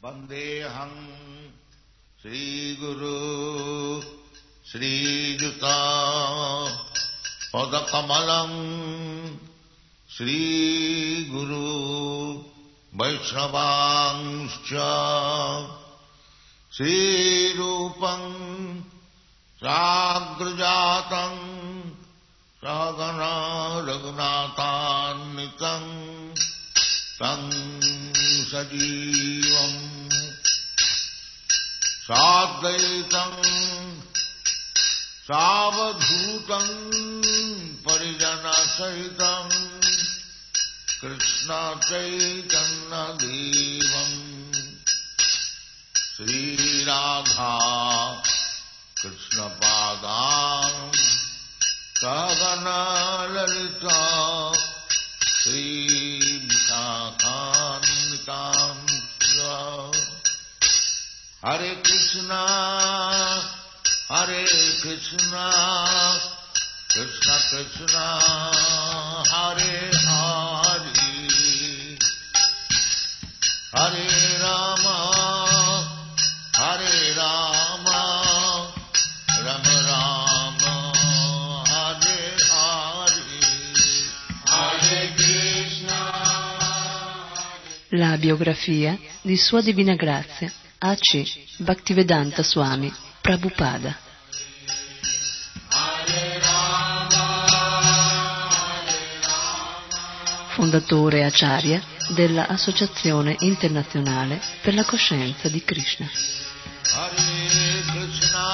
Vandeham Sri Guru Sri Juta Padakamalam Sri Guru Vaishnavanscha Sri Rupam Sagrajatam Sagana Raghunatanitam Tam Sajivam Sadvaitam Savadhutam Parijana Sahitam Krishna Chaitanya Devam Sri Radha Krishna Padam Sagana Lalita Sri Vikakanitam Hare Krishna Krishna Krishna Hare Hare Hare Rama Rama Rama Hare Hare Hare Krishna. La biografia di Sua Divina Grazia A.C. Bhaktivedanta Swami Prabhupada. Fondatore Acharya della Associazione Internazionale per la Coscienza di Krishna. Hare Krishna,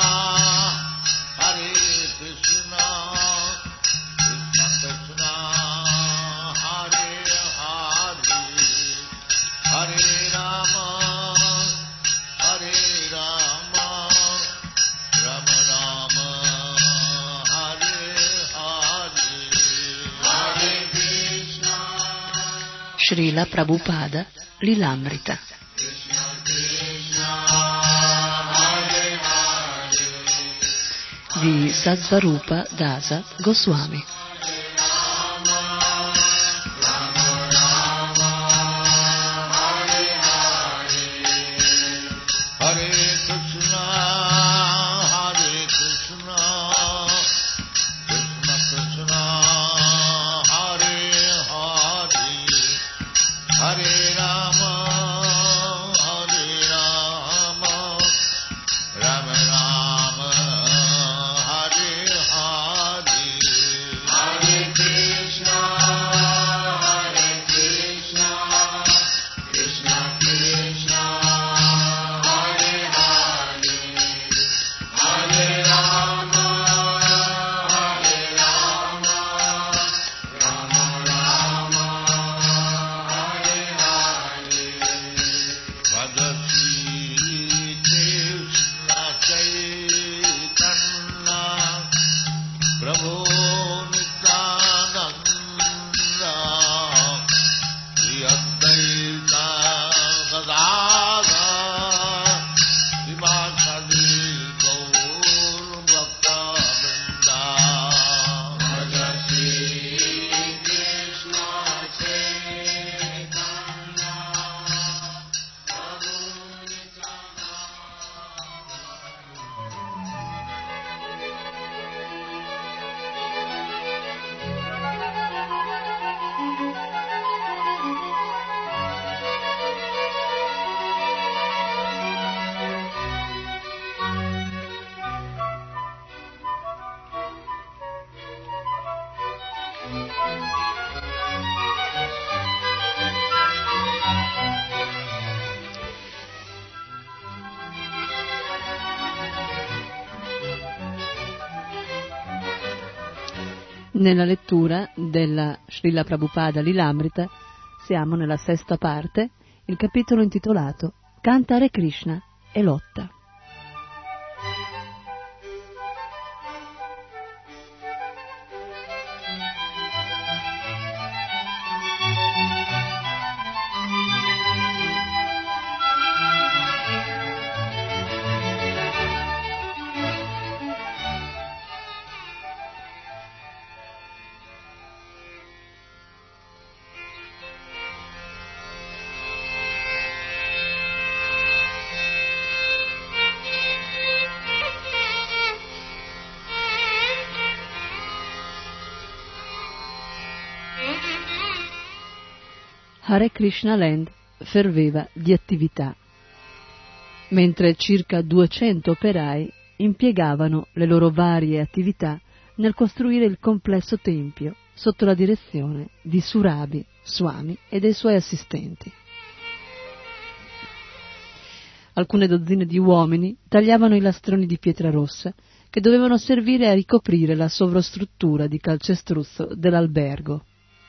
Krishna Krishna, Hare Hare, Hare Rama, Rama Rama, Hare Hare, Hare Krishna. Srila Prabhupada Lilamrita. Di Satsvarupa Dasa Goswami. Hare Krishna, Krishna Krishna, Hare Hare, Hare Rama, Rama Rama, Hare Hare, Hare Krishna, Krishna Krishna, Hare Hare, Hare Rama, Rama Rama, Hare Hare. Bhagavati Krishna Chaitanya Prabhu Nityananda Shri Advaita Gadadhara Srivasadi Gaur Bhakta Vrinda. Bhagavati Krishna Chaitanya Prabhu Nella lettura della Srila Prabhupada Lilamrita siamo nella sesta parte, il capitolo intitolato Cantare Krishna e lotta. Hare Krishna Land ferveva di attività, mentre circa 200 operai impiegavano le loro varie attività nel costruire il complesso tempio sotto la direzione di Surabhi Swami e dei suoi assistenti. Alcune dozzine di uomini tagliavano i lastroni di pietra rossa che dovevano servire a ricoprire la sovrastruttura di calcestruzzo dell'albergo.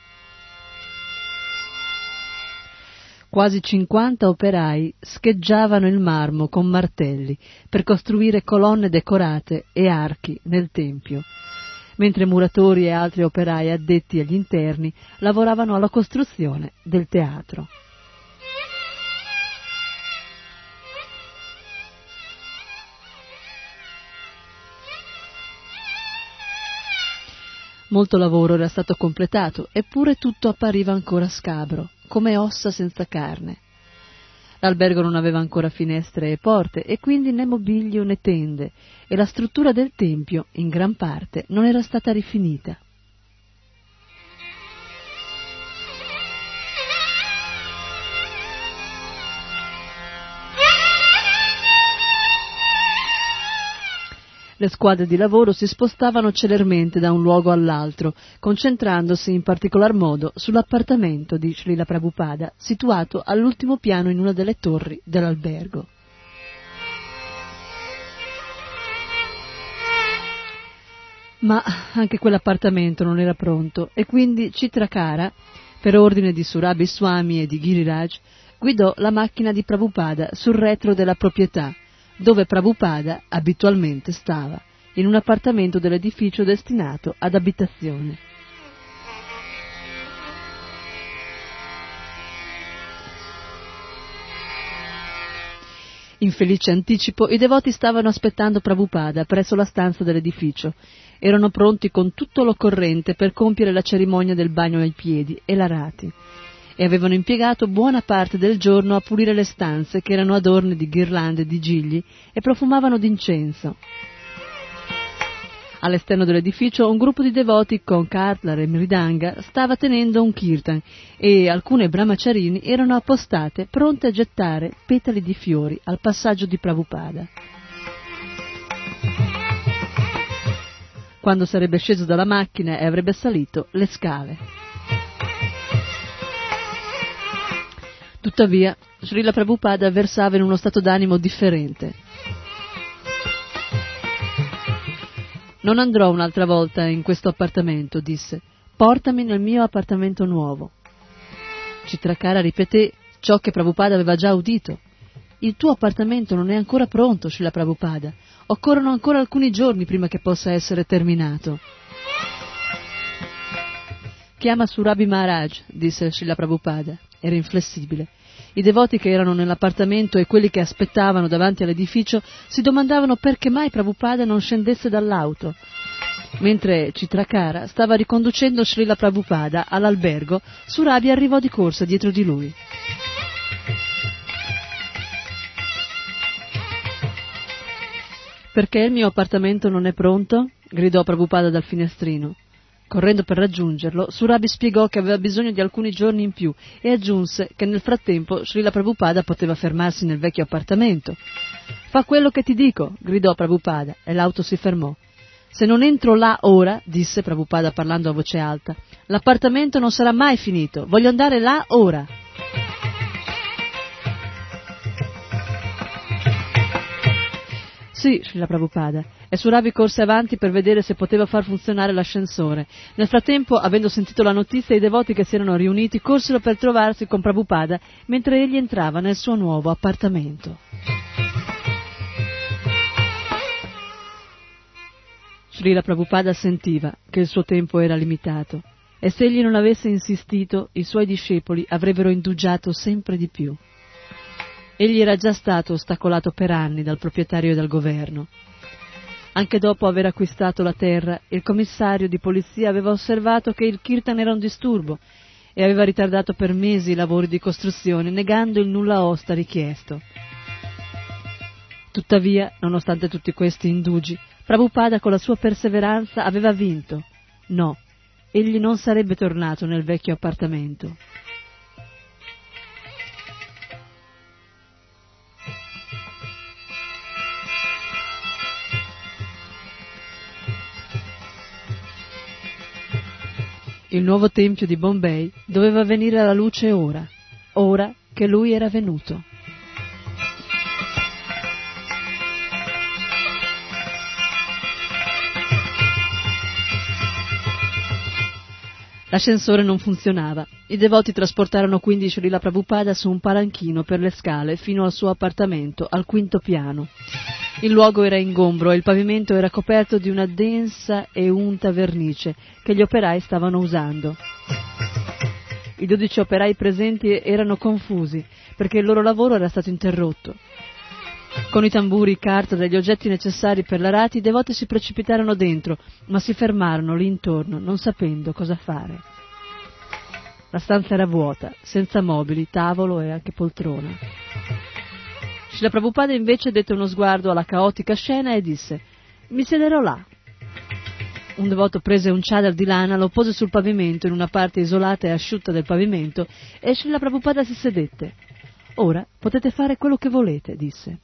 Quasi 50 operai scheggiavano il marmo con martelli per costruire colonne decorate e archi nel tempio, mentre muratori e altri operai addetti agli interni lavoravano alla costruzione del teatro. Molto lavoro era stato completato, eppure tutto appariva ancora scabro, come ossa senza carne. L'albergo non aveva ancora finestre e porte, e quindi né mobilio né tende, e la struttura del tempio, in gran parte, non era stata rifinita. Le squadre di lavoro si spostavano celermente da un luogo all'altro, concentrandosi in particolar modo sull'appartamento di Srila Prabhupada, situato all'ultimo piano in una delle torri dell'albergo. Ma anche quell'appartamento non era pronto, e quindi Chitrakara, per ordine di Surabhi Swami e di Giriraj, guidò la macchina di Prabhupada sul retro della proprietà, dove Prabhupada abitualmente stava, in un appartamento dell'edificio destinato ad abitazione. In felice anticipo, i devoti stavano aspettando Prabhupada presso la stanza dell'edificio. Erano pronti con tutto l'occorrente per compiere la cerimonia del bagno ai piedi e l'arati, e avevano impiegato buona parte del giorno a pulire le stanze che erano adorne di ghirlande di gigli e profumavano d'incenso. All'esterno dell'edificio un gruppo di devoti con Kartlar e Mridanga stava tenendo un kirtan e alcune brahmacharini erano appostate pronte a gettare petali di fiori al passaggio di Prabhupada. Quando sarebbe sceso dalla macchina e avrebbe salito le scale. Tuttavia, Srila Prabhupada versava in uno stato d'animo differente. «Non andrò un'altra volta in questo appartamento», disse. «Portami nel mio appartamento nuovo». Chitrakara ripeté ciò che Prabhupada aveva già udito. «Il tuo appartamento non è ancora pronto, Srila Prabhupada. Occorrono ancora alcuni giorni prima che possa essere terminato». «Chiama Surabhi Maharaj», disse Srila Prabhupada. Era inflessibile. I devoti che erano nell'appartamento e quelli che aspettavano davanti all'edificio si domandavano perché mai Prabhupada non scendesse dall'auto. Mentre Chitrakara stava riconducendo Srila Prabhupada all'albergo, Surabhi arrivò di corsa dietro di lui. «Perché il mio appartamento non è pronto?» gridò Prabhupada dal finestrino. Correndo per raggiungerlo, Surabhi spiegò che aveva bisogno di alcuni giorni in più e aggiunse che nel frattempo Srila Prabhupada poteva fermarsi nel vecchio appartamento. «Fa quello che ti dico», gridò Prabhupada, e l'auto si fermò. «Se non entro là ora», disse Prabhupada parlando a voce alta, «l'appartamento non sarà mai finito. Voglio andare là ora». «Sì, Srila Prabhupada», e Surabhi corse avanti per vedere se poteva far funzionare l'ascensore. Nel frattempo, avendo sentito la notizia, i devoti che si erano riuniti corsero per trovarsi con Prabhupada mentre egli entrava nel suo nuovo appartamento. Srila Prabhupada sentiva che il suo tempo era limitato e se egli non avesse insistito, i suoi discepoli avrebbero indugiato sempre di più. Egli era già stato ostacolato per anni dal proprietario e dal governo. Anche dopo aver acquistato la terra, il commissario di polizia aveva osservato che il kirtan era un disturbo e aveva ritardato per mesi i lavori di costruzione, negando il nulla osta richiesto. Tuttavia, nonostante tutti questi indugi, Prabhupada con la sua perseveranza aveva vinto. No, egli non sarebbe tornato nel vecchio appartamento. Il nuovo tempio di Bombay doveva venire alla luce ora che lui era venuto. L'ascensore non funzionava. I devoti trasportarono quindi Srila Prabhupada su un palanchino per le scale fino al suo appartamento, al 5° piano. Il luogo era ingombro e il pavimento era coperto di una densa e unta vernice che gli operai stavano usando. I 12 operai presenti erano confusi perché il loro lavoro era stato interrotto. Con i tamburi, carta e gli oggetti necessari per l'arati, i devoti si precipitarono dentro, ma si fermarono lì intorno, non sapendo cosa fare. La stanza era vuota, senza mobili, tavolo e anche poltrona. Srila Prabhupada invece dette uno sguardo alla caotica scena e disse: «Mi siederò là». Un devoto prese un chadar di lana, lo pose sul pavimento, in una parte isolata e asciutta del pavimento, e Srila Prabhupada si sedette. «Ora potete fare quello che volete», disse.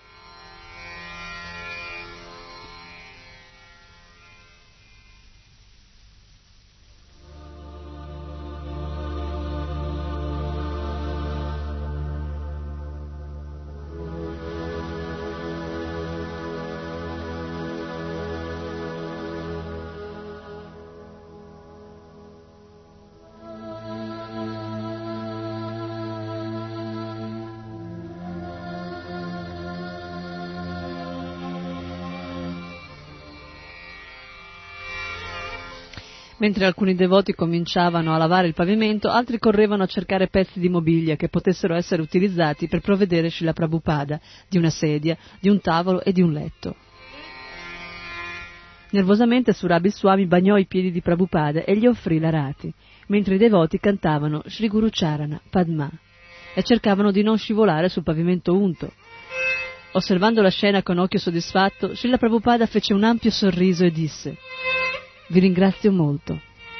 Mentre alcuni devoti cominciavano a lavare il pavimento, altri correvano a cercare pezzi di mobilia che potessero essere utilizzati per provvedere Srila Prabhupada di una sedia, di un tavolo e di un letto. Nervosamente Surabhi Swami bagnò i piedi di Prabhupada e gli offrì l'arati, mentre i devoti cantavano Shri Guru Charana Padma e cercavano di non scivolare sul pavimento unto. Osservando la scena con occhio soddisfatto, Srila Prabhupada fece un ampio sorriso e disse: «Vi ringrazio molto».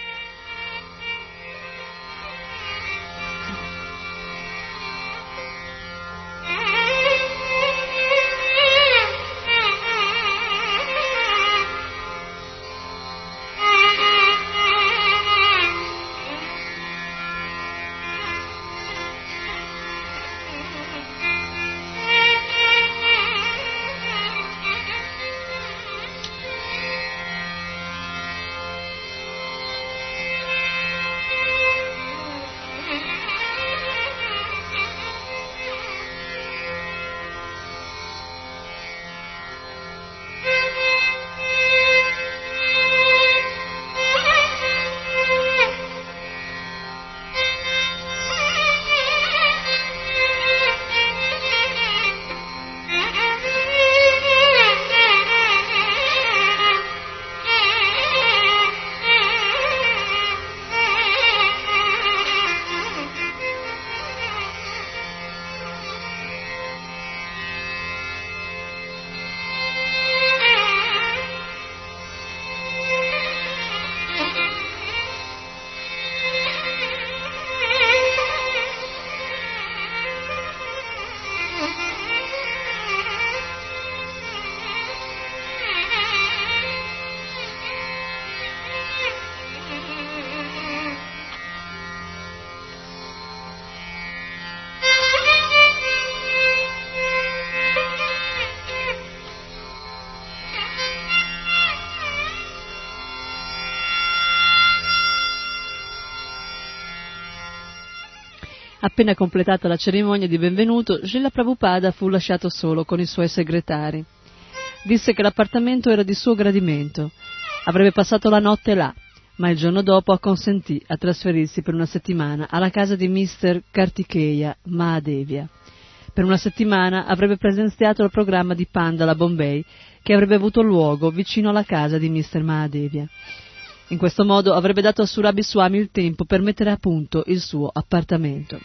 Appena completata la cerimonia di benvenuto, Srila Prabhupada fu lasciato solo con i suoi segretari. Disse che l'appartamento era di suo gradimento. Avrebbe passato la notte là, ma il giorno dopo acconsentì a trasferirsi per una settimana alla casa di Mr. Kartikeya Mahadevia. Per una settimana avrebbe presenziato il programma di Pandala Bombay, che avrebbe avuto luogo vicino alla casa di Mr. Mahadevia. In questo modo avrebbe dato a Surabhi Swami il tempo per mettere a punto il suo appartamento.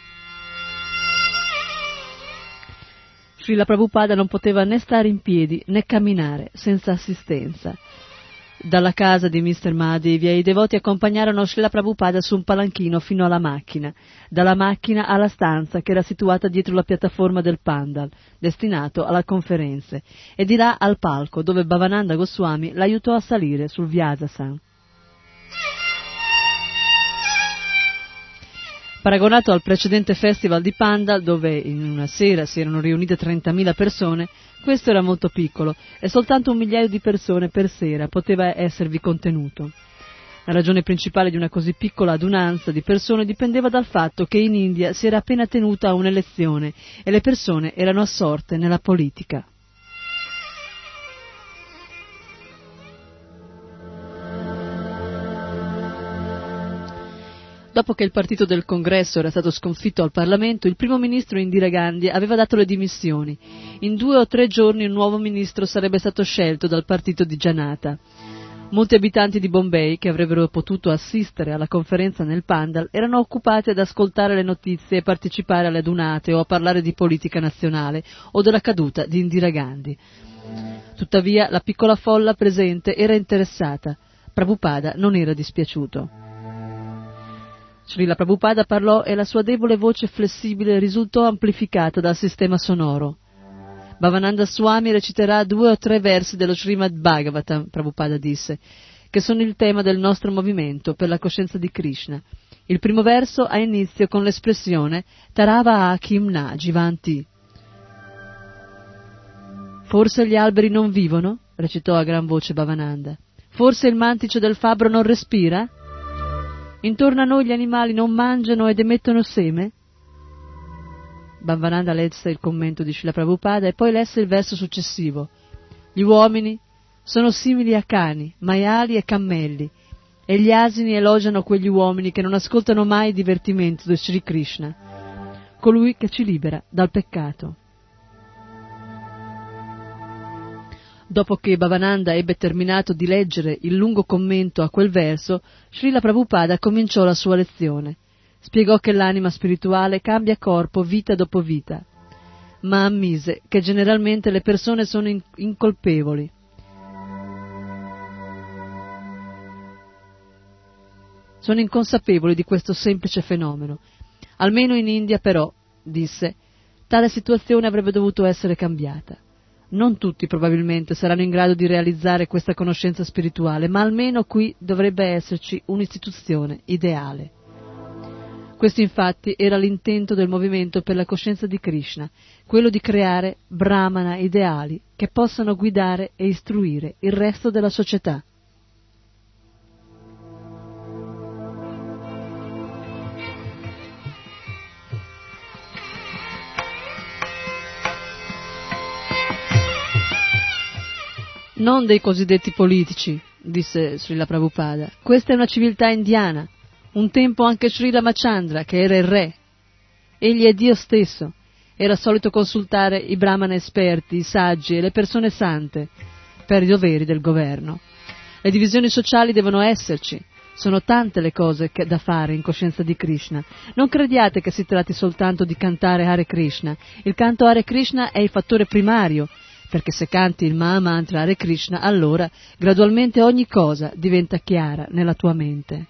Srila Prabhupada non poteva né stare in piedi né camminare senza assistenza. Dalla casa di Mr. Mahadevia i devoti accompagnarono Srila Prabhupada su un palanchino fino alla macchina, dalla macchina alla stanza che era situata dietro la piattaforma del Pandal, destinato alle conferenze, e di là al palco dove Bhavananda Goswami l'aiutò a salire sul Vyasasan. Paragonato al precedente festival di Pandal, dove in una sera si erano riunite 30.000 persone, questo era molto piccolo e soltanto 1 migliaio di persone per sera poteva esservi contenuto. La ragione principale di una così piccola adunanza di persone dipendeva dal fatto che in India si era appena tenuta un'elezione e le persone erano assorte nella politica. Dopo che il partito del Congresso era stato sconfitto al Parlamento, il primo ministro Indira Gandhi aveva dato le dimissioni. In 2 o 3 giorni un nuovo ministro sarebbe stato scelto dal partito di Janata. Molti abitanti di Bombay, che avrebbero potuto assistere alla conferenza nel Pandal, erano occupati ad ascoltare le notizie e partecipare alle adunate o a parlare di politica nazionale o della caduta di Indira Gandhi. Tuttavia la piccola folla presente era interessata. Prabhupada non era dispiaciuto. Srila Prabhupada parlò e la sua debole voce flessibile risultò amplificata dal sistema sonoro. Bhavananda Swami reciterà 2 o 3 versi dello Srimad Bhagavatam, Prabhupada disse, che sono il tema del nostro movimento per la coscienza di Krishna. Il primo verso ha inizio con l'espressione Tarava Akimna Jivanti. Forse gli alberi non vivono? Recitò a gran voce Bhavananda. Forse il mantice del fabbro non respira? Intorno a noi gli animali non mangiano ed emettono seme? Bhavananda lesse il commento di Srila Prabhupada e poi lesse il verso successivo. Gli uomini sono simili a cani, maiali e cammelli, e gli asini elogiano quegli uomini che non ascoltano mai il divertimento di Sri Krishna, colui che ci libera dal peccato. Dopo che Bhavananda ebbe terminato di leggere il lungo commento a quel verso, Srila Prabhupada cominciò la sua lezione. Spiegò che l'anima spirituale cambia corpo vita dopo vita, ma ammise che generalmente le persone sono incolpevoli. Sono inconsapevoli di questo semplice fenomeno. Almeno in India, però, disse, tale situazione avrebbe dovuto essere cambiata. Non tutti probabilmente saranno in grado di realizzare questa conoscenza spirituale, ma almeno qui dovrebbe esserci un'istituzione ideale. Questo infatti era l'intento del movimento per la coscienza di Krishna, quello di creare brahmana ideali che possano guidare e istruire il resto della società. Non dei cosiddetti politici, disse Srila Prabhupada. Questa è una civiltà indiana. Un tempo anche Sri Ramachandra, che era il re. Egli è Dio stesso. Era solito consultare i brahmana esperti, i saggi e le persone sante per i doveri del governo. Le divisioni sociali devono esserci. Sono tante le cose da fare in coscienza di Krishna. Non crediate che si tratti soltanto di cantare Hare Krishna. Il canto Hare Krishna è il fattore primario, perché se canti il Mahamantra Hare Krishna, allora gradualmente ogni cosa diventa chiara nella tua mente.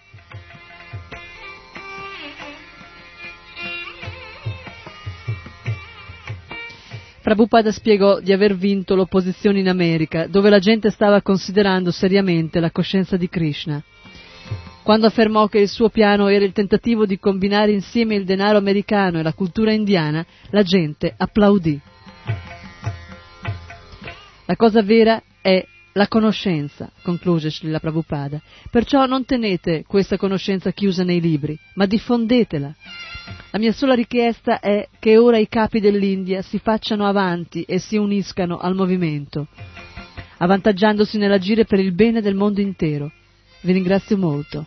Prabhupada spiegò di aver vinto l'opposizione in America, dove la gente stava considerando seriamente la coscienza di Krishna. Quando affermò che il suo piano era il tentativo di combinare insieme il denaro americano e la cultura indiana, la gente applaudì. La cosa vera è la conoscenza, concluse Srila Prabhupada. Perciò non tenete questa conoscenza chiusa nei libri, ma diffondetela. La mia sola richiesta è che ora i capi dell'India si facciano avanti e si uniscano al movimento, avvantaggiandosi nell'agire per il bene del mondo intero. Vi ringrazio molto.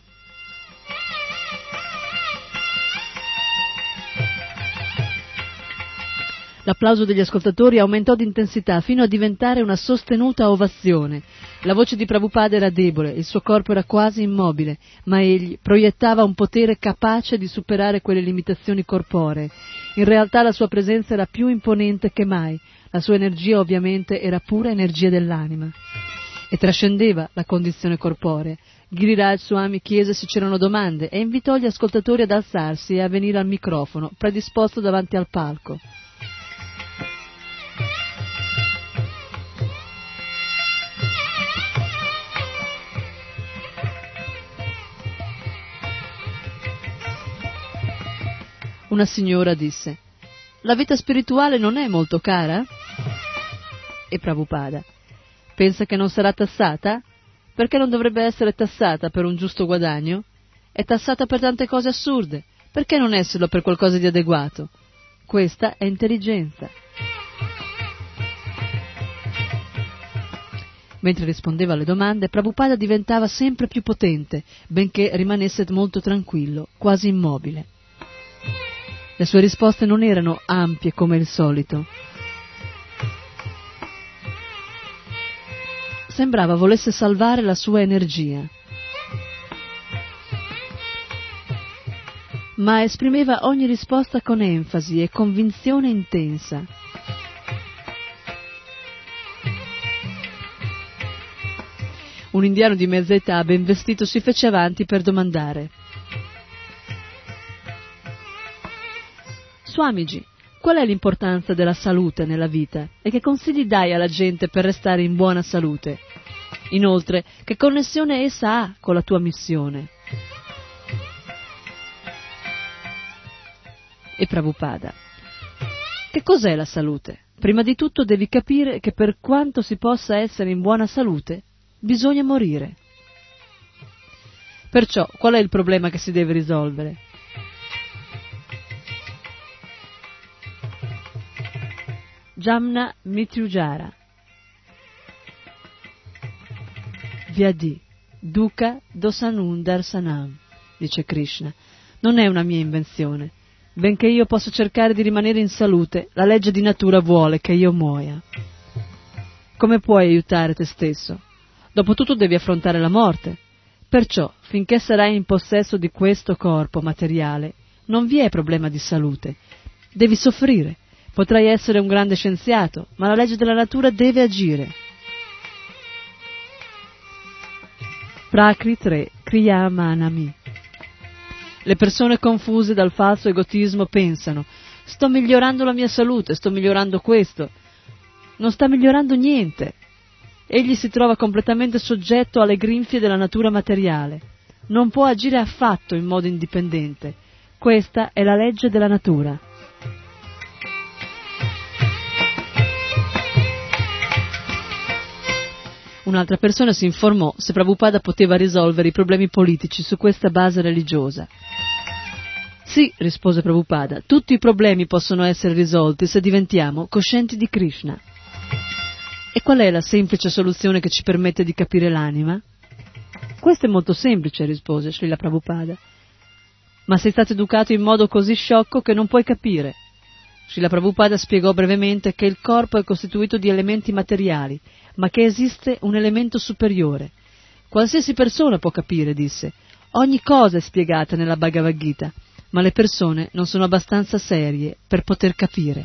L'applauso degli ascoltatori aumentò di intensità fino a diventare una sostenuta ovazione. La voce di Prabhupada era debole, il suo corpo era quasi immobile, ma egli proiettava un potere capace di superare quelle limitazioni corporee. In realtà la sua presenza era più imponente che mai. La sua energia ovviamente era pura energia dell'anima e trascendeva la condizione corporea. Giriraj Swami chiese se c'erano domande e invitò gli ascoltatori ad alzarsi e a venire al microfono, predisposto davanti al palco. Una signora disse: «La vita spirituale non è molto cara?» E Prabhupada: «Pensa che non sarà tassata? Perché non dovrebbe essere tassata per un giusto guadagno? È tassata per tante cose assurde, perché non esserlo per qualcosa di adeguato? Questa è intelligenza». Mentre rispondeva alle domande, Prabhupada diventava sempre più potente, benché rimanesse molto tranquillo, quasi immobile. Le sue risposte non erano ampie come il solito. Sembrava volesse salvare la sua energia, ma esprimeva ogni risposta con enfasi e convinzione intensa. Un indiano di mezza età, ben vestito, si fece avanti per domandare: «Swamiji, qual è l'importanza della salute nella vita e che consigli dai alla gente per restare in buona salute? Inoltre, che connessione essa ha con la tua missione?» E Prabhupada: «Che cos'è la salute? Prima di tutto devi capire che per quanto si possa essere in buona salute, bisogna morire. Perciò, qual è il problema che si deve risolvere? Jamna Mityujara Vyadi Dukkha Dosanundarsanam, dice Krishna. Non è una mia invenzione. Benché io possa cercare di rimanere in salute, la legge di natura vuole che io muoia. Come puoi aiutare te stesso? Dopotutto devi affrontare la morte. Perciò, finché sarai in possesso di questo corpo materiale, non vi è problema di salute. Devi soffrire. Potrai essere un grande scienziato, ma la legge della natura deve agire. Prakrit Re Kriyamanami. Le persone confuse dal falso egotismo pensano: sto migliorando la mia salute, sto migliorando questo. Non sta migliorando niente. Egli si trova completamente soggetto alle grinfie della natura materiale. Non può agire affatto in modo indipendente. Questa è la legge della natura. Un'altra persona si informò se Prabhupada poteva risolvere i problemi politici su questa base religiosa. Sì, rispose Prabhupada, tutti i problemi possono essere risolti se diventiamo coscienti di Krishna. E qual è la semplice soluzione che ci permette di capire l'anima? Questo è molto semplice, rispose Srila Prabhupada. Ma sei stato educato in modo così sciocco che non puoi capire. Srila Prabhupada spiegò brevemente che il corpo è costituito di elementi materiali, ma che esiste un elemento superiore. Qualsiasi persona può capire, disse. Ogni cosa è spiegata nella Bhagavad Gita, ma le persone non sono abbastanza serie per poter capire.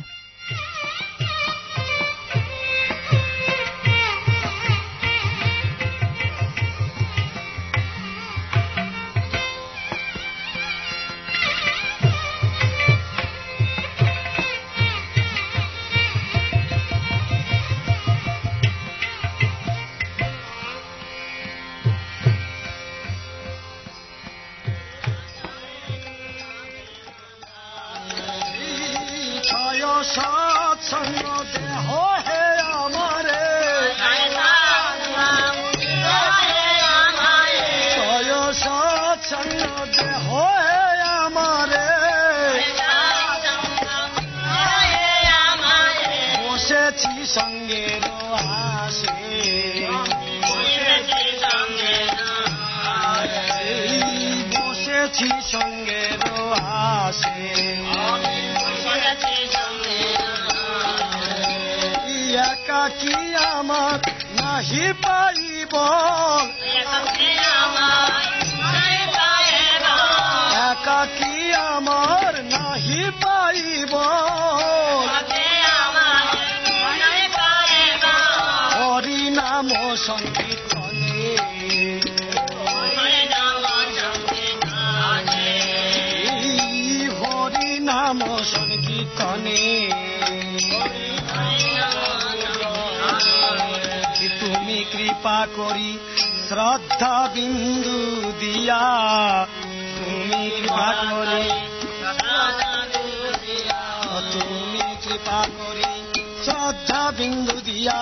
তুমি কৃপা করি শ্রদ্ধা বিন্দু দিয়া তুমি কৃপা করি কৃপা করি শ্রদ্ধা বিন্দু দিয়া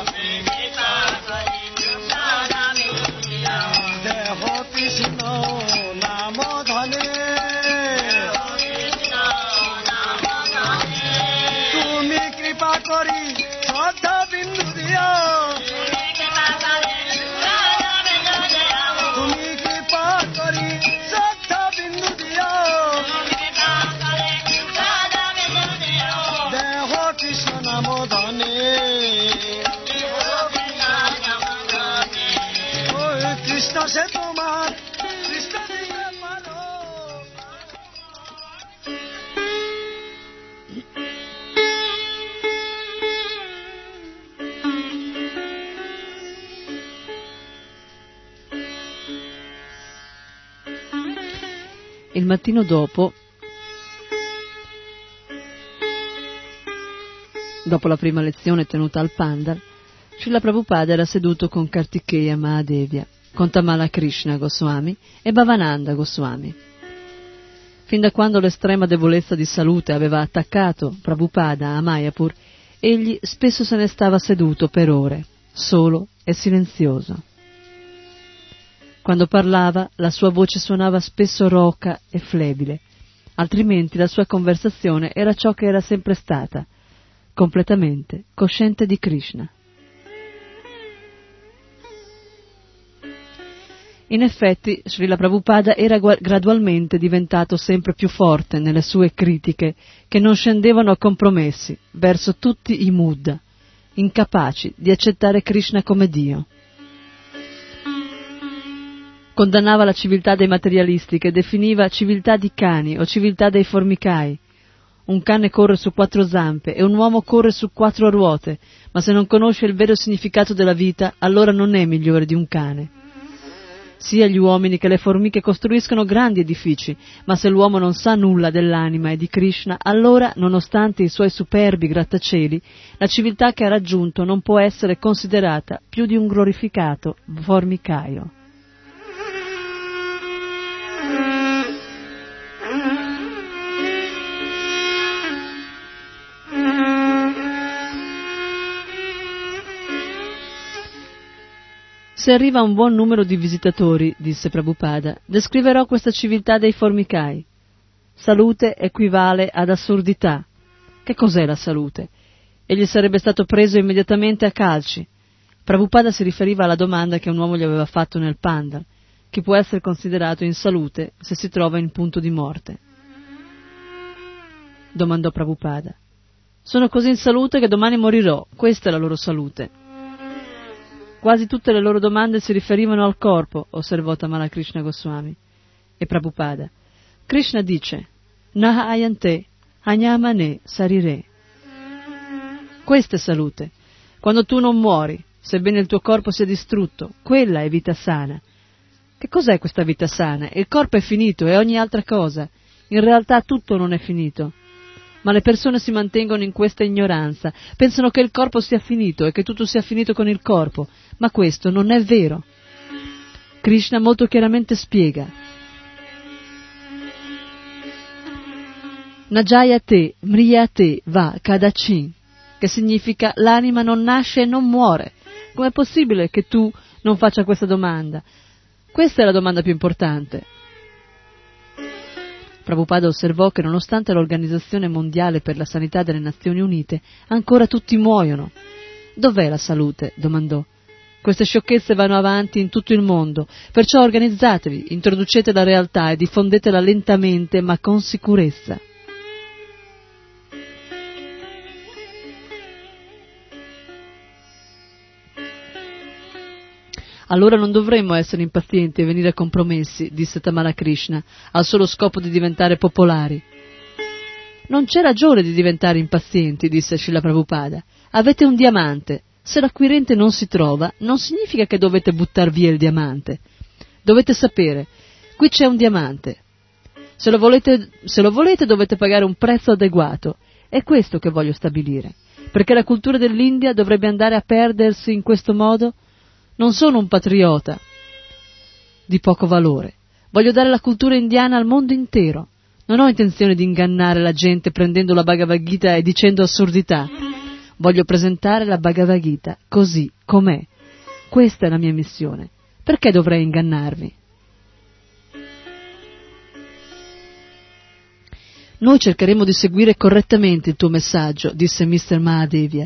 দেহ কৃষ্ণ নাম ধনে তুমি কৃপা করি শ্রদ্ধা বিন্দু দিয়া তুমি কৃপা করি শ্রদ্ধা বিন্দু দিয়া দেহ কৃষ্ণ নাম ধনে কৃষ্ণ সে তোমার কৃষ্ণ দিলে পারো Il mattino dopo la prima lezione tenuta al Pandal, Srila Prabhupada era seduto con Kartikeya Mahadevya, con Tamala Krishna Goswami e Bhavananda Goswami. Fin da quando l'estrema debolezza di salute aveva attaccato Prabhupada a Mayapur, egli spesso se ne stava seduto per ore, solo e silenzioso. Quando parlava, la sua voce suonava spesso roca e flebile, altrimenti la sua conversazione era ciò che era sempre stata, completamente cosciente di Krishna. In effetti, Srila Prabhupada era gradualmente diventato sempre più forte nelle sue critiche che non scendevano a compromessi verso tutti i Muddha, incapaci di accettare Krishna come Dio. Condannava la civiltà dei materialisti che definiva civiltà di cani o civiltà dei formicai. Un cane corre su 4 zampe e un uomo corre su 4 ruote, ma se non conosce il vero significato della vita, allora non è migliore di un cane. Sia gli uomini che le formiche costruiscono grandi edifici, ma se l'uomo non sa nulla dell'anima e di Krishna, allora, nonostante i suoi superbi grattacieli, la civiltà che ha raggiunto non può essere considerata più di un glorificato formicaio. Se arriva un buon numero di visitatori, disse Prabhupada, descriverò questa civiltà dei formicai. Salute equivale ad assurdità. Che cos'è la salute? Egli sarebbe stato preso immediatamente a calci. Prabhupada si riferiva alla domanda che un uomo gli aveva fatto nel Pandal. Chi può essere considerato in salute se si trova in punto di morte? Domandò Prabhupada. Sono così in salute che domani morirò, questa è la loro salute. Quasi tutte le loro domande si riferivano al corpo, osservò Tamala Krishna Goswami. E Prabhupada. Krishna dice, Naha ayante, anyamane sarire. Questa è salute. Quando tu non muori, sebbene il tuo corpo sia distrutto, quella è vita sana. Che cos'è questa vita sana? Il corpo è finito e ogni altra cosa. In realtà tutto non è finito. Ma le persone si mantengono in questa ignoranza, pensano che il corpo sia finito e che tutto sia finito con il corpo, ma questo non è vero. Krishna molto chiaramente spiega: Najayate mriyate va kadachin, che significa l'anima non nasce e non muore. Com'è possibile che tu non faccia questa domanda? Questa è la domanda più importante. Prabhupada osservò che nonostante l'Organizzazione Mondiale per la Sanità delle Nazioni Unite, ancora tutti muoiono. Dov'è la salute? Domandò. Queste sciocchezze vanno avanti in tutto il mondo, perciò organizzatevi, introducete la realtà e diffondetela lentamente ma con sicurezza. Allora non dovremmo essere impazienti e venire a compromessi, disse Tamala Krishna, al solo scopo di diventare popolari. Non c'è ragione di diventare impazienti, disse Srila Prabhupada. Avete un diamante. Se l'acquirente non si trova, non significa che dovete buttar via il diamante. Dovete sapere, qui c'è un diamante. Se lo volete dovete pagare un prezzo adeguato. È questo che voglio stabilire. Perché la cultura dell'India dovrebbe andare a perdersi in questo modo? Non sono un patriota di poco valore. Voglio dare la cultura indiana al mondo intero. Non ho intenzione di ingannare la gente prendendo la Bhagavad Gita e dicendo assurdità. Voglio presentare la Bhagavad Gita così com'è. Questa è la mia missione. Perché dovrei ingannarvi? Noi cercheremo di seguire correttamente il tuo messaggio, disse Mr. Mahadevia.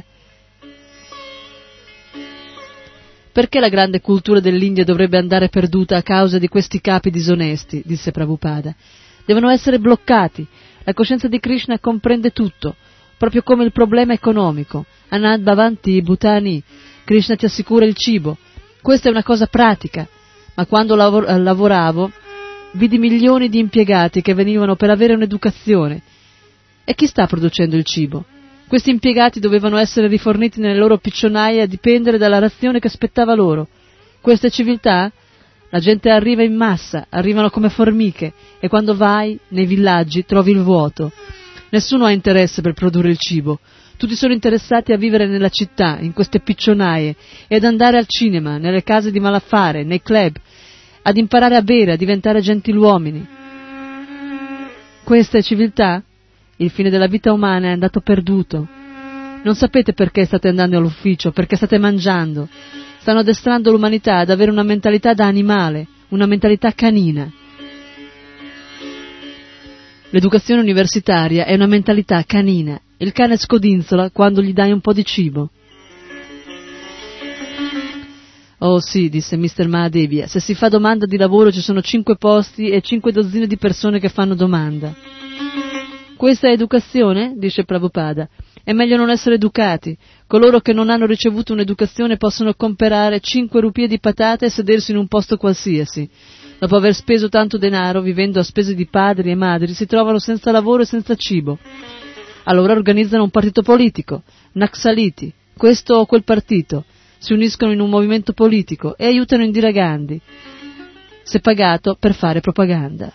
Perché la grande cultura dell'India dovrebbe andare perduta a causa di questi capi disonesti? Disse Prabhupada. Devono essere bloccati. La coscienza di Krishna comprende tutto, proprio come il problema economico. Anad Bhavanti Bhutani. Krishna ti assicura il cibo. Questa è una cosa pratica, ma quando lavoravo vidi milioni di impiegati che venivano per avere un'educazione. E chi sta producendo il cibo? Questi impiegati dovevano essere riforniti nelle loro piccionaie a dipendere dalla razione che spettava loro. Questa è civiltà? La gente arriva in massa, arrivano come formiche, e quando vai nei villaggi trovi il vuoto. Nessuno ha interesse per produrre il cibo. Tutti sono interessati a vivere nella città, in queste piccionaie, e ad andare al cinema, nelle case di malaffare, nei club, ad imparare a bere, a diventare gentiluomini. Questa è civiltà? Il fine della vita umana è andato perduto. Non sapete perché state andando all'ufficio, perché state mangiando. Stanno addestrando l'umanità ad avere una mentalità da animale, una mentalità canina. L'educazione universitaria è una mentalità canina. Il cane scodinzola quando gli dai un po' di cibo. Oh sì, disse Mr. Mahadevia, se si fa domanda di lavoro ci sono 5 posti e 5 dozzine di persone che fanno domanda. Questa è educazione? Dice Prabhupada. È meglio non essere educati. Coloro che non hanno ricevuto un'educazione possono comprare 5 rupie di patate e sedersi in un posto qualsiasi. Dopo aver speso tanto denaro, vivendo a spese di padri e madri, si trovano senza lavoro e senza cibo. Allora organizzano un partito politico, Naxaliti, questo o quel partito, si uniscono in un movimento politico e aiutano Indira Gandhi, se pagato per fare propaganda.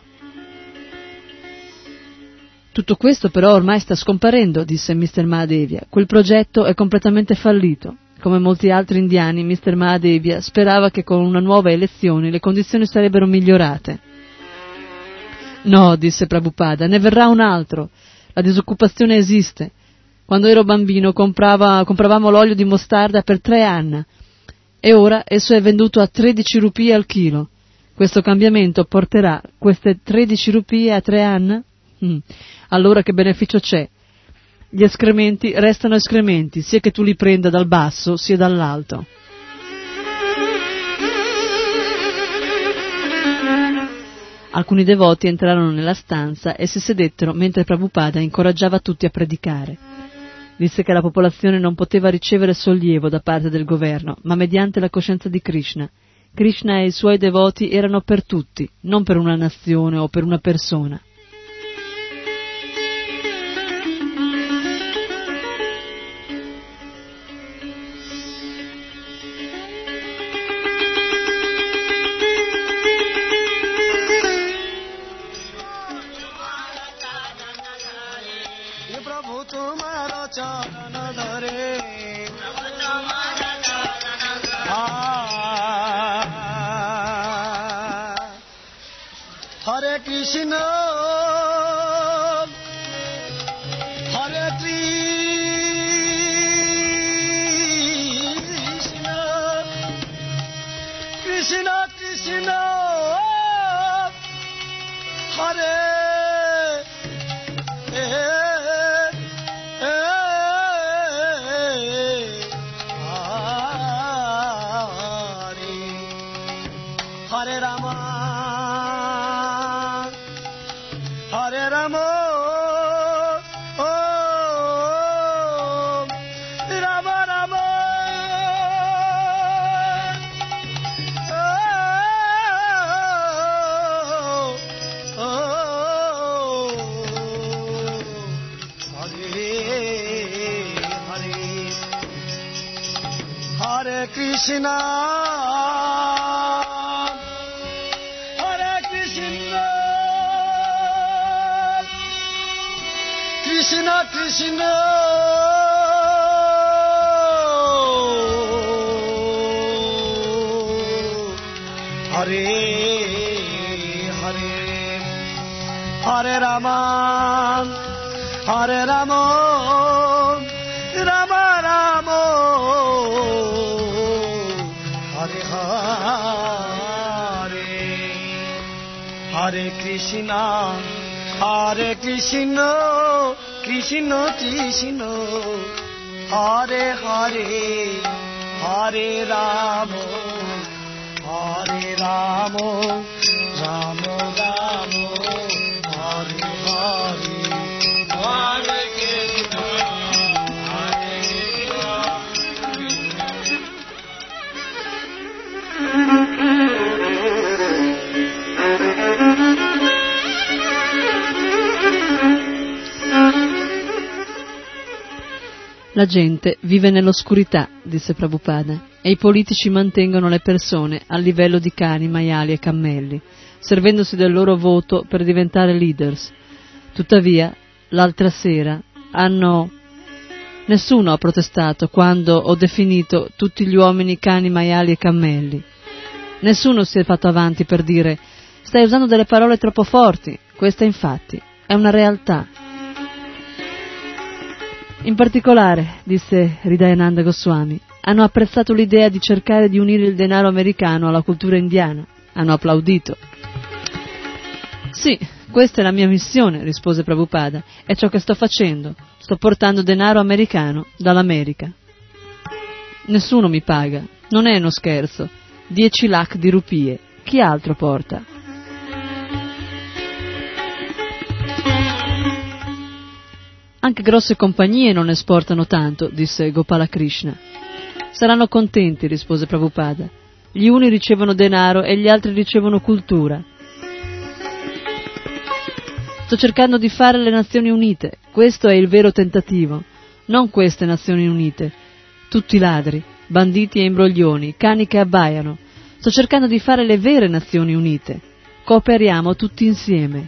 Tutto questo però ormai sta scomparendo, disse Mr. Mahadevia. Quel progetto è completamente fallito. Come molti altri indiani, Mr. Mahadevia sperava che con una nuova elezione le condizioni sarebbero migliorate. No, disse Prabhupada, ne verrà un altro. La disoccupazione esiste. Quando ero bambino compravamo l'olio di mostarda per 3 anni e ora esso è venduto a 13 rupie al chilo. Questo cambiamento porterà queste 13 rupie a 3 anni? Allora che beneficio c'è? Gli escrementi restano escrementi, sia che tu li prenda dal basso sia dall'alto. Alcuni devoti entrarono nella stanza e si sedettero mentre Prabhupada incoraggiava tutti a predicare. Disse che la popolazione non poteva ricevere sollievo da parte del governo, ma mediante la coscienza di Krishna. Krishna e i suoi devoti erano per tutti, non per una nazione o per una persona. Hare Krishna, Hare Krishna, Krishna Krishna, Hare Hare Rama, Hare Rama, Rama Rama, Hare Krishna, Hare Krishna, Krishna Krishna, Hare Hare, Hare Hare Rama, Hare Rama, Rama Rama, Hare Hare, Hare Krishna, Krishna Krishna, Hare Hare, Hare Rama, Hare Rama, Rama Rama, Hare Hare, Hare Krishna, Hare La gente vive nell'oscurità, disse Prabhupada, e i politici mantengono le persone al livello di cani, maiali e cammelli, servendosi del loro voto per diventare leaders. Tuttavia, l'altra sera, nessuno ha protestato quando ho definito tutti gli uomini cani, maiali e cammelli. Nessuno si è fatto avanti per dire: stai usando delle parole troppo forti. Questa, infatti, è una realtà. In particolare, disse Hridayananda Goswami, hanno apprezzato l'idea di cercare di unire il denaro americano alla cultura indiana. Hanno applaudito. Sì, questa è la mia missione, rispose Prabhupada, è ciò che sto facendo. Sto portando denaro americano dall'America. Nessuno mi paga, non è uno scherzo. 10 lakh di rupie. Chi altro porta? Anche grosse compagnie non esportano tanto, disse Gopala Krishna. Saranno contenti, rispose Prabhupada. Gli uni ricevono denaro e gli altri ricevono cultura. Sto cercando di fare le Nazioni Unite. Questo è il vero tentativo. Non queste Nazioni Unite. Tutti ladri, banditi e imbroglioni, cani che abbaiano. Sto cercando di fare le vere Nazioni Unite. Cooperiamo tutti insieme.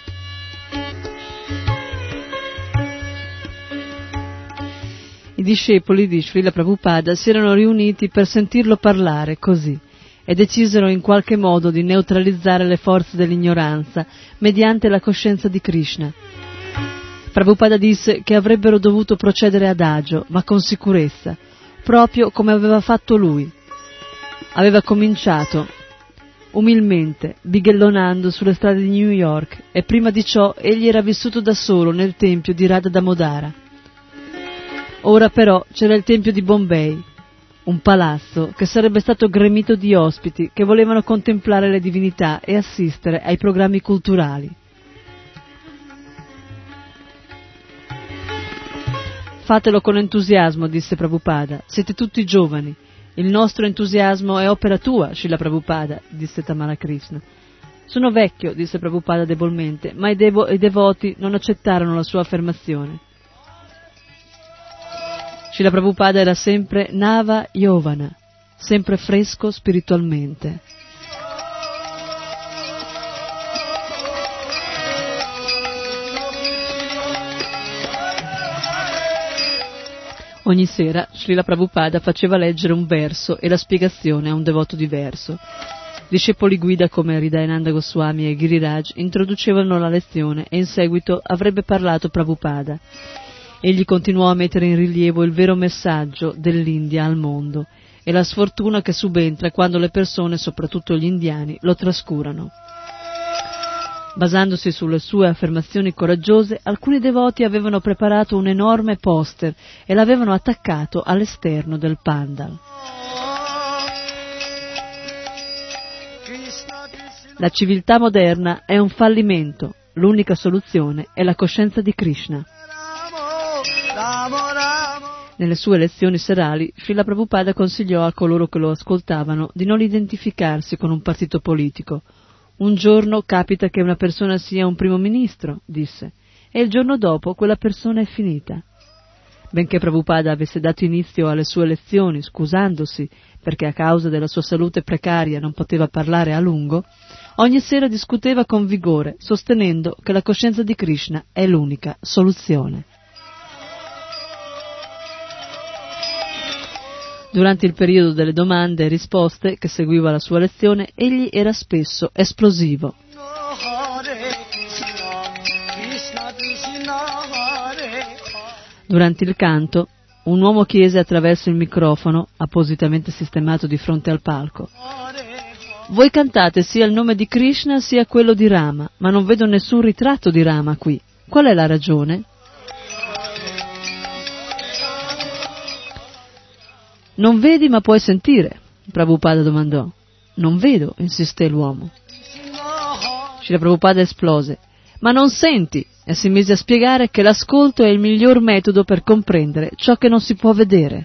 I discepoli di Srila Prabhupada si erano riuniti per sentirlo parlare così e decisero in qualche modo di neutralizzare le forze dell'ignoranza mediante la coscienza di Krishna. Prabhupada disse che avrebbero dovuto procedere adagio, ma con sicurezza, proprio come aveva fatto lui. Aveva cominciato umilmente, bighellonando sulle strade di New York, e prima di ciò egli era vissuto da solo nel tempio di Radha Damodara. Ora però c'era il tempio di Bombay, un palazzo che sarebbe stato gremito di ospiti che volevano contemplare le divinità e assistere ai programmi culturali. Fatelo con entusiasmo, disse Prabhupada, siete tutti giovani. Il nostro entusiasmo è opera tua, Srila Prabhupada, disse Tamara Krishna. Sono vecchio, disse Prabhupada debolmente, ma i devoti non accettarono la sua affermazione. Srila Prabhupada era sempre Nava Yovana, sempre fresco spiritualmente. Ogni sera Srila Prabhupada faceva leggere un verso e la spiegazione a un devoto diverso. Discepoli guida come Hridayananda Goswami e Giriraj introducevano la lezione e in seguito avrebbe parlato Prabhupada. Egli continuò a mettere in rilievo il vero messaggio dell'India al mondo e la sfortuna che subentra quando le persone, soprattutto gli indiani, lo trascurano. Basandosi sulle sue affermazioni coraggiose, alcuni devoti avevano preparato un enorme poster e l'avevano attaccato all'esterno del pandal. La civiltà moderna è un fallimento, l'unica soluzione è la coscienza di Krishna. Nelle sue lezioni serali, Srila Prabhupada consigliò a coloro che lo ascoltavano di non identificarsi con un partito politico. Un giorno capita che una persona sia un primo ministro, disse, e il giorno dopo quella persona è finita. Benché Prabhupada avesse dato inizio alle sue lezioni scusandosi perché a causa della sua salute precaria non poteva parlare a lungo, ogni sera discuteva con vigore, sostenendo che la coscienza di Krishna è l'unica soluzione. Durante il periodo delle domande e risposte che seguiva la sua lezione, egli era spesso esplosivo. Durante il canto, un uomo chiese attraverso il microfono, appositamente sistemato di fronte al palco: «Voi cantate sia il nome di Krishna sia quello di Rama, ma non vedo nessun ritratto di Rama qui. Qual è la ragione?» «Non vedi ma puoi sentire?» Prabhupada domandò. «Non vedo», insisté l'uomo. Srila Prabhupada esplose: «Ma non senti?» E si mise a spiegare che l'ascolto è il miglior metodo per comprendere ciò che non si può vedere.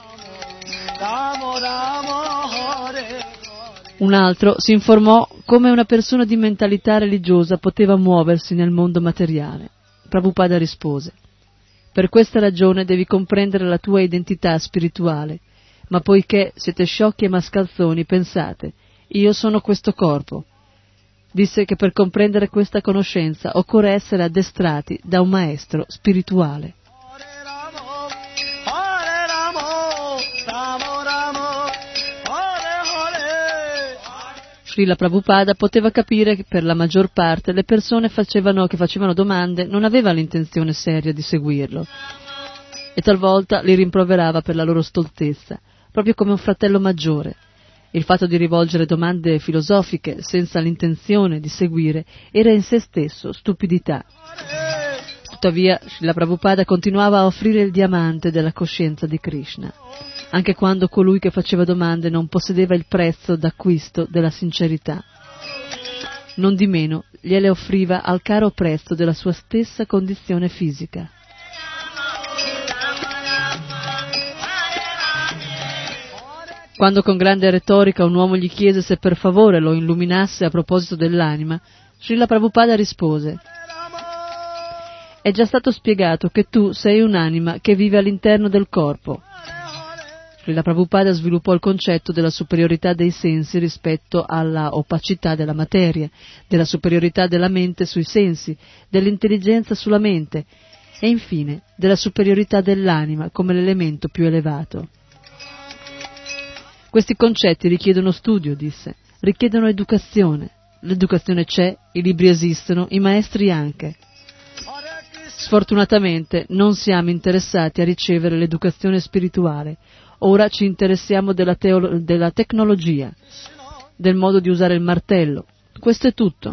Un altro si informò come una persona di mentalità religiosa poteva muoversi nel mondo materiale. Prabhupada rispose: «Per questa ragione devi comprendere la tua identità spirituale, ma poiché siete sciocchi e mascalzoni, pensate, io sono questo corpo». Disse che per comprendere questa conoscenza occorre essere addestrati da un maestro spirituale. Srila Prabhupada poteva capire che per la maggior parte le persone che facevano domande non avevano l'intenzione seria di seguirlo, e talvolta li rimproverava per la loro stoltezza, proprio come un fratello maggiore. Il fatto di rivolgere domande filosofiche senza l'intenzione di seguire era in sé stesso stupidità. Tuttavia, Srila Prabhupada continuava a offrire il diamante della coscienza di Krishna, anche quando colui che faceva domande non possedeva il prezzo d'acquisto della sincerità. Non di meno, gliele offriva al caro prezzo della sua stessa condizione fisica. Quando con grande retorica un uomo gli chiese se per favore lo illuminasse a proposito dell'anima, Srila Prabhupada rispose: «È già stato spiegato che tu sei un'anima che vive all'interno del corpo». Srila Prabhupada sviluppò il concetto della superiorità dei sensi rispetto alla opacità della materia, della superiorità della mente sui sensi, dell'intelligenza sulla mente e infine della superiorità dell'anima come l'elemento più elevato. Questi concetti richiedono studio, disse, richiedono educazione. L'educazione c'è, i libri esistono, i maestri anche. Sfortunatamente non siamo interessati a ricevere l'educazione spirituale. Ora ci interessiamo della tecnologia, del modo di usare il martello. Questo è tutto.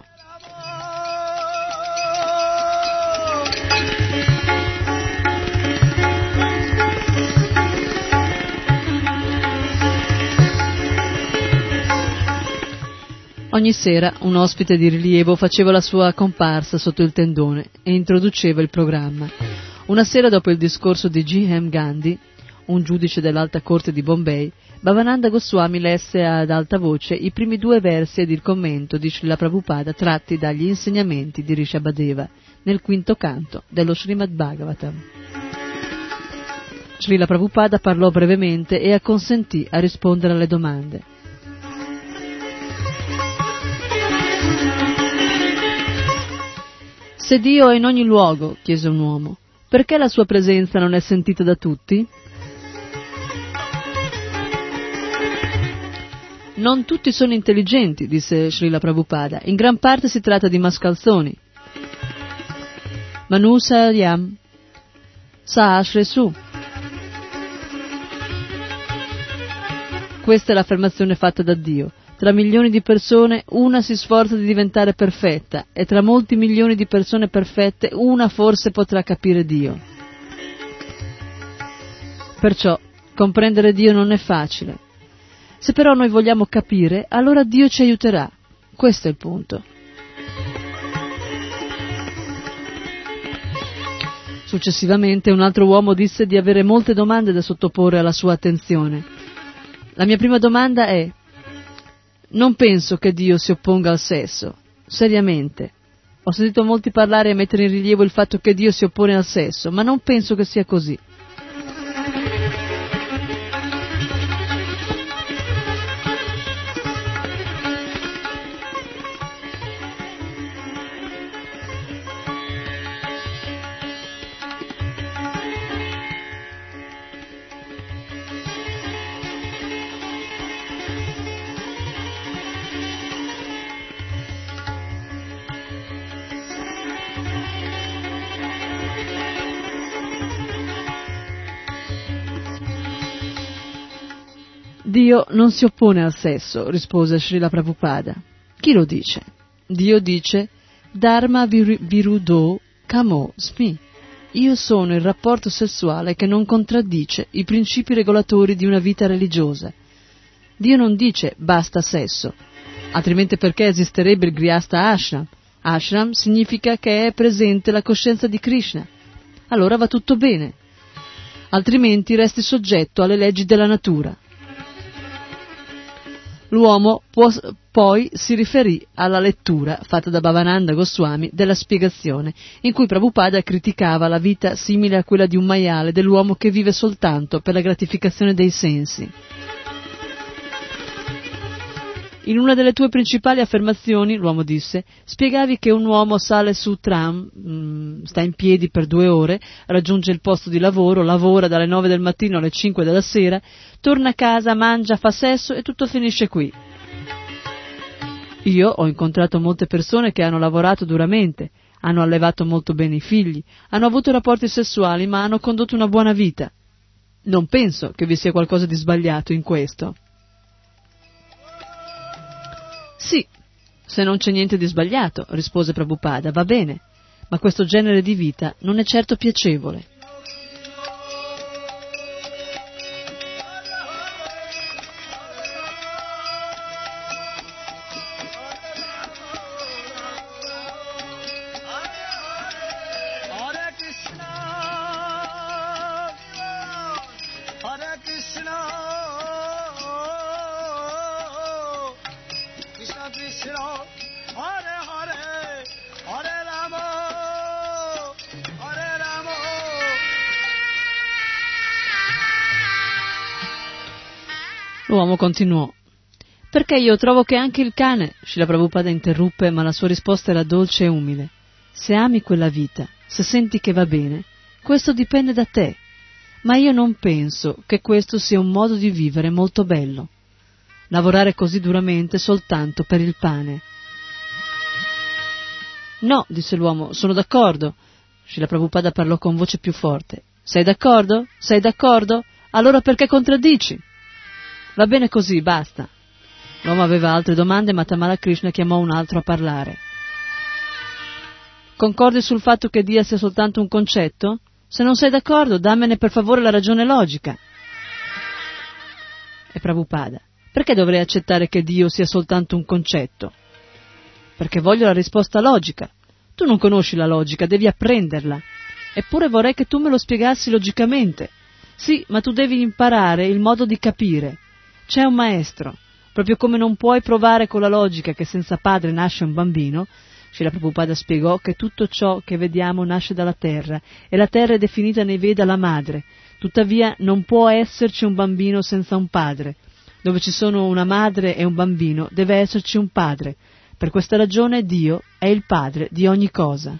Ogni sera un ospite di rilievo faceva la sua comparsa sotto il tendone e introduceva il programma. Una sera, dopo il discorso di G. M. Gandhi, un giudice dell'Alta Corte di Bombay, Bhavananda Goswami lesse ad alta voce i primi 2 versi ed il commento di Srila Prabhupada tratti dagli insegnamenti di Rishabhadeva nel 5° canto dello Srimad Bhagavatam. Srila Prabhupada parlò brevemente e acconsentì a rispondere alle domande. «Se Dio è in ogni luogo», chiese un uomo, «perché la sua presenza non è sentita da tutti?» «Non tutti sono intelligenti», disse Srila Prabhupada, «in gran parte si tratta di mascalzoni». «Manusayam Sahasresu». Questa è l'affermazione fatta da Dio. Tra milioni di persone una si sforza di diventare perfetta e tra molti milioni di persone perfette una forse potrà capire Dio. Perciò comprendere Dio non è facile. Se però noi vogliamo capire, allora Dio ci aiuterà. Questo è il punto. Successivamente un altro uomo disse di avere molte domande da sottoporre alla sua attenzione. La mia prima domanda è: non penso che Dio si opponga al sesso, seriamente. Ho sentito molti parlare e mettere in rilievo il fatto che Dio si oppone al sesso, ma non penso che sia così. Dio non si oppone al sesso, rispose Srila Prabhupada. Chi lo dice? Dio dice Dharma viruddho kamo smi. Io sono il rapporto sessuale che non contraddice i principi regolatori di una vita religiosa. Dio non dice basta sesso, altrimenti perché esisterebbe il Grihastha Ashram? Ashram significa che è presente la coscienza di Krishna. Allora va tutto bene, altrimenti resti soggetto alle leggi della natura. L'uomo poi si riferì alla lettura fatta da Bhavananda Goswami della spiegazione, in cui Prabhupada criticava la vita simile a quella di un maiale dell'uomo che vive soltanto per la gratificazione dei sensi. In una delle tue principali affermazioni, l'uomo disse, spiegavi che un uomo sale su tram, sta in piedi per 2 ore, raggiunge il posto di lavoro, lavora dalle 9 del mattino alle 5 della sera, torna a casa, mangia, fa sesso e tutto finisce qui. Io ho incontrato molte persone che hanno lavorato duramente, hanno allevato molto bene i figli, hanno avuto rapporti sessuali, ma hanno condotto una buona vita. Non penso che vi sia qualcosa di sbagliato in questo. Sì, se non c'è niente di sbagliato, rispose Prabhupada, va bene, ma questo genere di vita non è certo piacevole. L'uomo continuò. Perché io trovo che anche il cane, Srila Prabhupada interruppe, ma la sua risposta era dolce e umile. Se ami quella vita, se senti che va bene, questo dipende da te, ma io non penso che questo sia un modo di vivere molto bello. Lavorare così duramente soltanto per il pane. No, disse l'uomo, sono d'accordo. Srila Prabhupada parlò con voce più forte. Sei d'accordo? Sei d'accordo? Allora perché contraddici? Va bene così, basta. L'uomo aveva altre domande, ma Tamara Krishna chiamò un altro a parlare. Concordi sul fatto che Dio sia soltanto un concetto? Se non sei d'accordo, dammene per favore la ragione logica. E Prabhupada, perché dovrei accettare che Dio sia soltanto un concetto? Perché voglio la risposta logica. Tu non conosci la logica, devi apprenderla. Eppure vorrei che tu me lo spiegassi logicamente. Sì, ma tu devi imparare il modo di capire. C'è un maestro. Proprio come non puoi provare con la logica che senza padre nasce un bambino, Srila Prabhupada spiegò che tutto ciò che vediamo nasce dalla terra, e la terra è definita nei Veda la madre. Tuttavia non può esserci un bambino senza un padre. Dove ci sono una madre e un bambino, deve esserci un padre. Per questa ragione Dio è il padre di ogni cosa.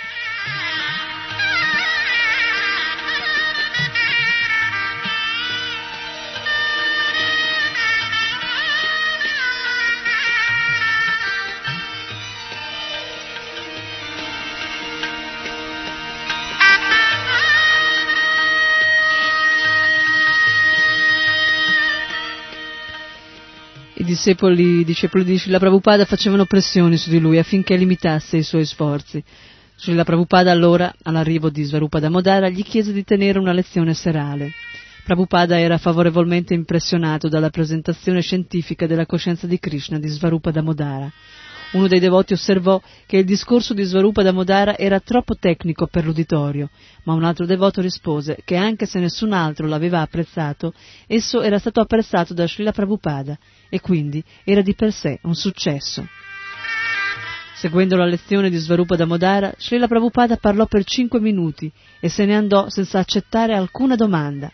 I discepoli di Srila Prabhupada facevano pressioni su di lui affinché limitasse i suoi sforzi. Srila Prabhupada allora, all'arrivo di Svarupa Damodara, gli chiese di tenere una lezione serale. Prabhupada era favorevolmente impressionato dalla presentazione scientifica della coscienza di Krishna di Svarupa Damodara. Uno dei devoti osservò che il discorso di Svarupa Damodara era troppo tecnico per l'uditorio, ma un altro devoto rispose che anche se nessun altro l'aveva apprezzato, esso era stato apprezzato da Srila Prabhupada e quindi era di per sé un successo. Seguendo la lezione di Svarupa Damodara, Srila Prabhupada parlò per 5 minuti e se ne andò senza accettare alcuna domanda.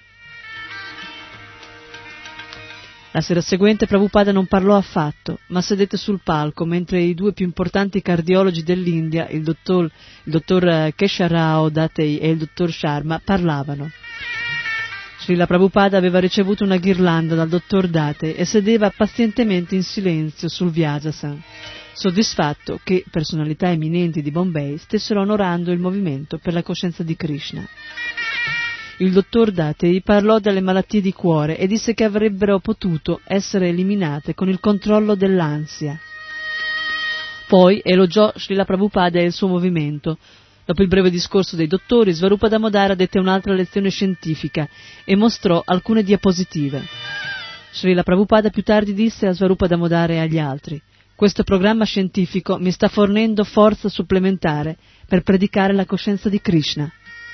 La sera seguente Prabhupada non parlò affatto, ma sedette sul palco mentre i 2 più importanti cardiologi dell'India, il dottor Kesharao Datei e il dottor Sharma, parlavano. Srila Prabhupada aveva ricevuto una ghirlanda dal dottor Date e sedeva pazientemente in silenzio sul Vyasasan, soddisfatto che personalità eminenti di Bombay stessero onorando il movimento per la coscienza di Krishna. il dottor Datei parlò delle malattie di cuore e disse che avrebbero potuto essere eliminate con il controllo dell'ansia. Poi elogiò Srila Prabhupada e il suo movimento. Dopo il breve discorso dei dottori, Svarupa Damodara dette un'altra lezione scientifica e mostrò alcune diapositive. Srila Prabhupada più tardi disse a Svarupa Damodara e agli altri: questo programma scientifico mi sta fornendo forza supplementare per predicare la coscienza di Krishna.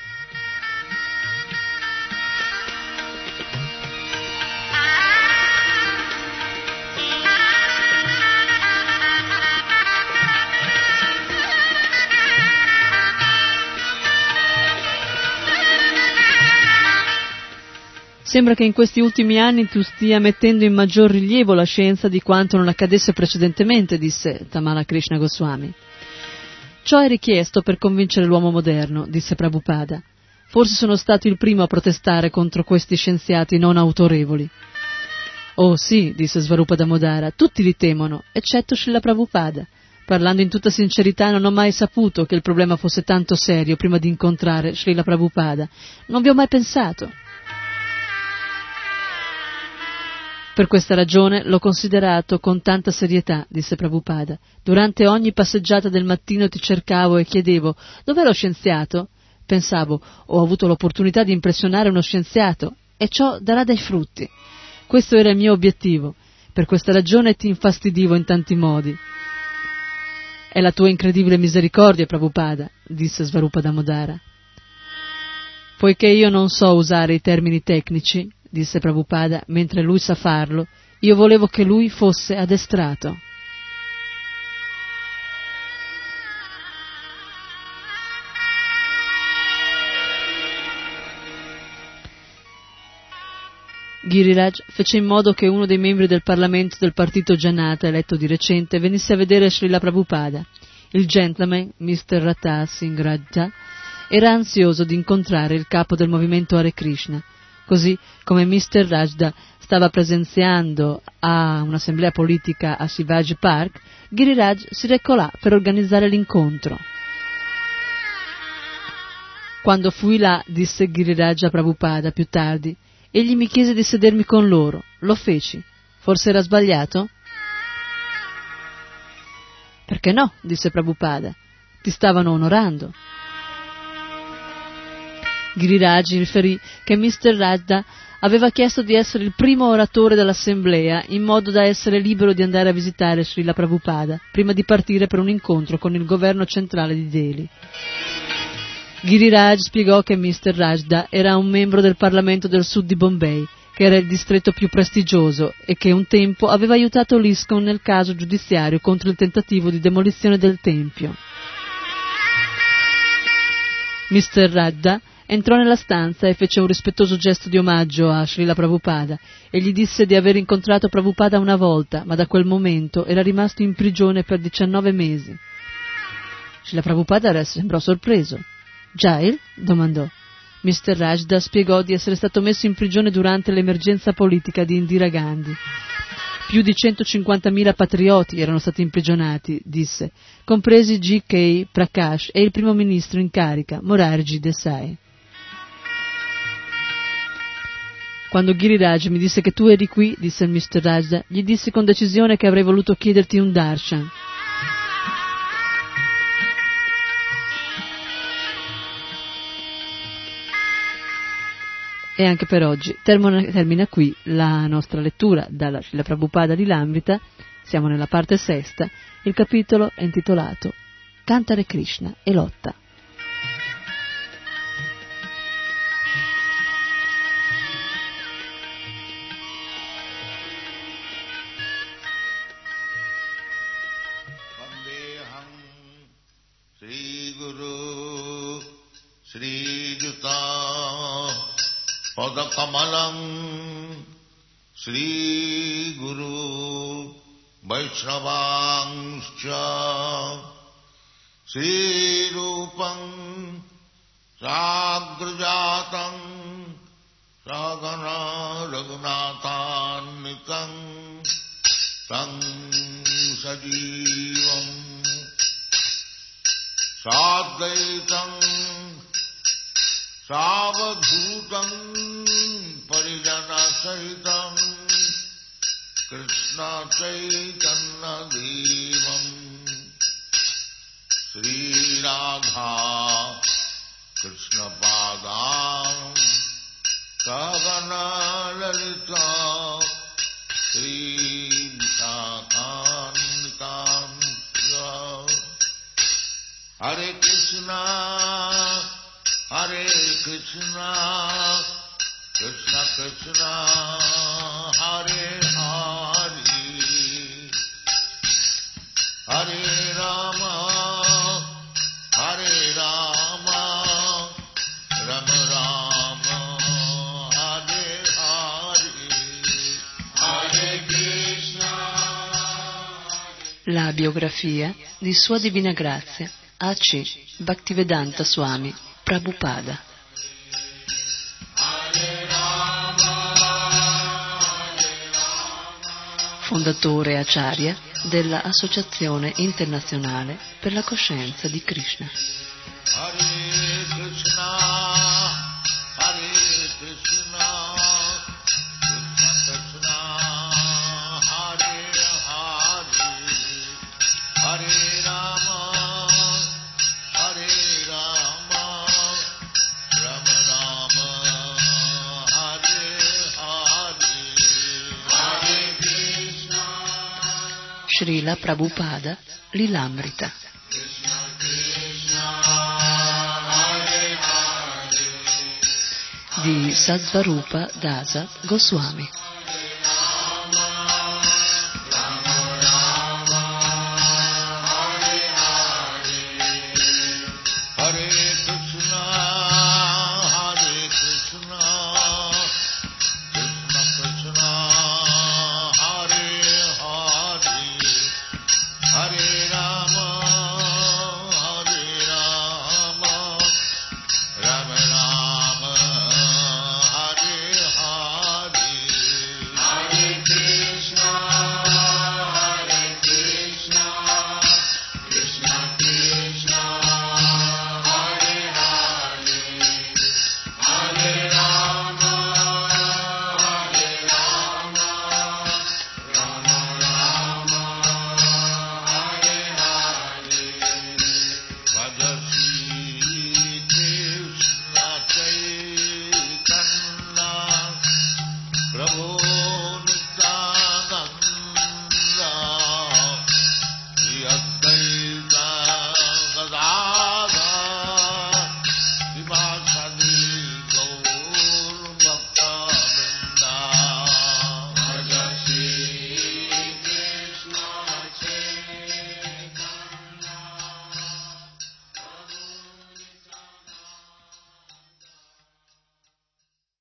Sembra che in questi ultimi anni tu stia mettendo in maggior rilievo la scienza di quanto non accadesse precedentemente, disse Tamala Krishna Goswami. Ciò è richiesto per convincere l'uomo moderno, disse Prabhupada. Forse sono stato il primo a protestare contro questi scienziati non autorevoli. Oh sì, disse Svarupa Damodara, tutti li temono, eccetto Srila Prabhupada. Parlando in tutta sincerità, non ho mai saputo che il problema fosse tanto serio prima di incontrare Srila Prabhupada. Non vi ho mai pensato. Per questa ragione l'ho considerato con tanta serietà, disse Prabhupada. Durante ogni passeggiata del mattino ti cercavo e chiedevo: dov'è lo scienziato? Pensavo: ho avuto l'opportunità di impressionare uno scienziato e ciò darà dei frutti. Questo era il mio obiettivo. Per questa ragione ti infastidivo in tanti modi. È la tua incredibile misericordia, Prabhupada, disse Svarupa Damodara. Poiché io non so usare i termini tecnici, disse Prabhupada, mentre lui sa farlo, io volevo che lui fosse addestrato. Giriraj fece in modo che uno dei membri del Parlamento del partito Janata, eletto di recente, venisse a vedere Srila Prabhupada. Il gentleman, Mr. Rata Singh Rajda, era ansioso di incontrare il capo del movimento Hare Krishna. Così come Mr. Rajda stava presenziando a un'assemblea politica a Shivaji Park, Giriraj si recò là per organizzare l'incontro. Quando fui là, disse Giriraj a Prabhupada più tardi, egli mi chiese di sedermi con loro. Lo feci. Forse era sbagliato? Perché no? Disse Prabhupada. Ti stavano onorando. Giriraj riferì che Mr. Rajda aveva chiesto di essere il primo oratore dell'assemblea in modo da essere libero di andare a visitare Srila Prabhupada prima di partire per un incontro con il governo centrale di Delhi. Giriraj spiegò che Mr. Rajda era un membro del Parlamento del Sud di Bombay, che era il distretto più prestigioso e che un tempo aveva aiutato l'ISKCON nel caso giudiziario contro il tentativo di demolizione del tempio. Mr. Rajda entrò nella stanza e fece un rispettoso gesto di omaggio a Srila Prabhupada e gli disse di aver incontrato Prabhupada una volta, ma da quel momento era rimasto in prigione per 19 mesi. Srila Prabhupada sembrò sorpreso. Jail? Domandò. Mr. Rajda spiegò di essere stato messo in prigione durante l'emergenza politica di Indira Gandhi. Più di 150.000 patrioti erano stati imprigionati, disse, compresi G.K. Prakash e il primo ministro in carica, Morarji Desai. Quando Giriraj mi disse che tu eri qui, disse il Mr. Rajda, gli dissi con decisione che avrei voluto chiederti un darshan. E anche per oggi termina qui la nostra lettura dalla Srila Prabhupada di Lamrita. Siamo nella parte sesta. Il capitolo è intitolato Cantare Krishna e lotta. Padakamalam Sri Guru Vaishnavangscha Sri Rupam Sagrajatam Sagana Raghunathanikam Sang Sajivam Sadvaitam Savadhutam Saitam Krishna Chaitanya Devam Sri Radha Krishna Padam Kavana Lalita Sri Vishakhantam Hare Krishna Krishna Krishna Hare Hare Hare Rama Rama Rama Hare Hare Hare Krishna. La biografia di Sua Divina Grazia A.C. Bhaktivedanta Swami Prabhupada. Fondatore Acharya della Associazione Internazionale per la Coscienza di Krishna. Hare Krishna, Hare Krishna, Krishna Krishna, Hare Hare, Hare Rama, Rama Rama, Hare Hare, Hare Krishna. Srila Prabhupada Lilamrita. Di Sattvarupa Dasa Goswami.